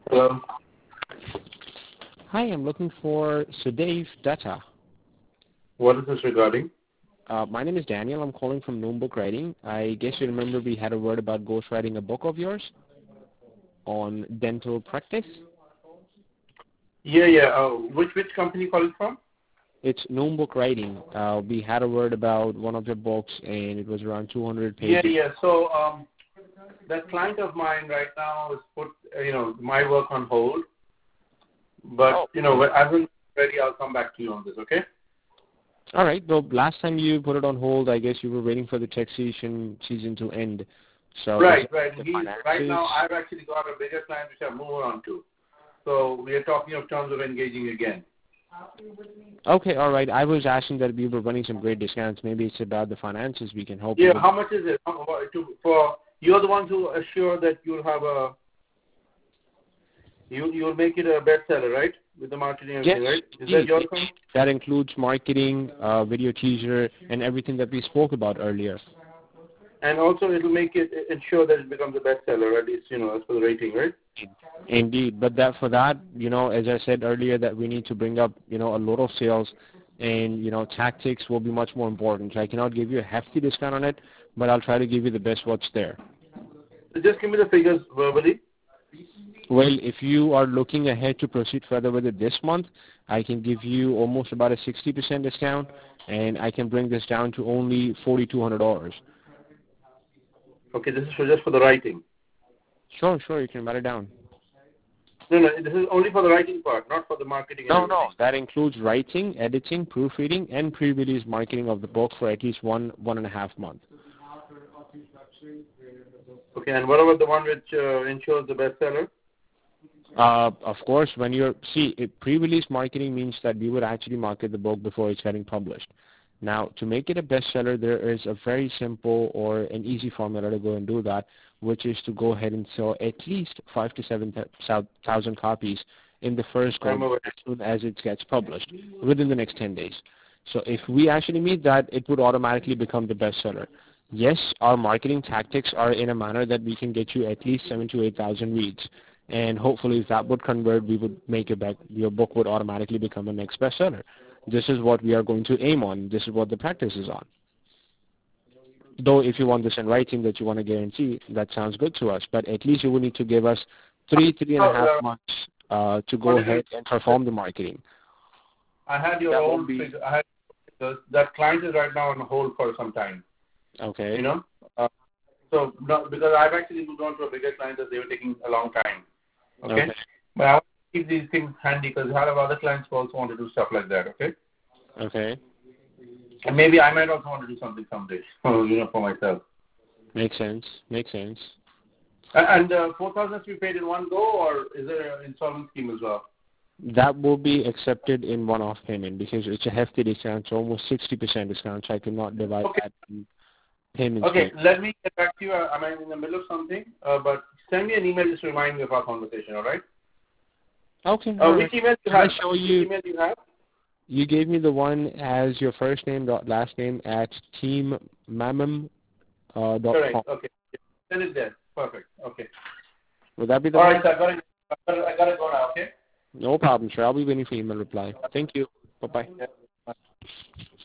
Hello. Hi, I'm looking for Sudev Datta. What is this regarding? My name is Daniel. I'm calling from Noom Book Writing. I guess you remember we had a word about ghostwriting a book of yours on dental practice. Yeah. Which company you calling from? It's Noom Book Writing. We had a word about one of your books, and it was around 200 Yeah. pages. So that client of mine right now has put my work on hold. But Oh. as I'm ready, I'll come back to you on this. Okay? All right. Well, last time you put it on hold, I guess you were waiting for the taxation season to end. So Right. finances. Right now, I've actually got a bigger client which I'm moving on to. So we are talking of terms of engaging again. Okay, all right. I was asking that we were running some great discounts. Maybe it's about the finances. We can help you Yeah. with. How much is it? For you're the ones who assure that you'll have you'll make it a bestseller, right? With the marketing and everything, right? Is that your thing? That includes marketing, video teaser, and everything that we spoke about earlier. And also it'll ensure that it becomes a bestseller, at least, as for the rating, right? Indeed. But for that, as I said earlier, that we need to bring up, a lot of sales, and, tactics will be much more important. So I cannot give you a hefty discount on it, but I'll try to give you the best what's there. So just give me the figures verbally. Well, if you are looking ahead to proceed further with it this month, I can give you almost about a 60% discount, and I can bring this down to only $4,200. Okay, this is just for the writing. Sure, you can write it down. No, this is only for the writing part, not for the marketing and everything. No, that includes writing, editing, proofreading, and pre-release marketing of the book for at least 1.5 months. Okay, and what about the one which ensures the bestseller? Of course, pre-release marketing means that we would actually market the book before it's getting published. Now, to make it a bestseller, there is a very simple or an easy formula to go and do that, which is to go ahead and sell at least 5,000 to 7,000 copies in the first go as soon as it gets published, within the next 10 days. So if we actually meet that, it would automatically become the bestseller. Yes, our marketing tactics are in a manner that we can get you at least 7,000 to 8,000 reads. And hopefully if that would convert, we would make your book would automatically become a next bestseller. This is what we are going to aim on. This is what the practice is on. Though if you want this in writing that you want to guarantee, that sounds good to us. But at least you will need to give us 3.5 months to go ahead and perform the marketing. I had your old figure. That client is right now on hold for some time. Okay. Because I've actually moved on to a bigger client that they were taking a long time. Okay. But I want to keep these things handy because I have other clients who also want to do stuff like that. Okay. Okay. And maybe I might also want to do something someday, for myself. Makes sense. And 4,000 has to be paid in one go, or is there an installment scheme as well? That will be accepted in one-off payment because it's a hefty discount, so almost 60% discount. So I cannot divide that in payments. Okay, let me get back to you. I'm in the middle of something, but send me an email just to remind me of our conversation. All right? Okay. Which email do you have? Email you have? You gave me the one as your first name dot last name at teammamam.com. Correct. Okay. Send it there. Perfect. Okay. Would that be the one? All right, sir. I got to go now, okay? No problem, sir. I'll be waiting for your email reply. Thank you. Bye-bye. Yeah.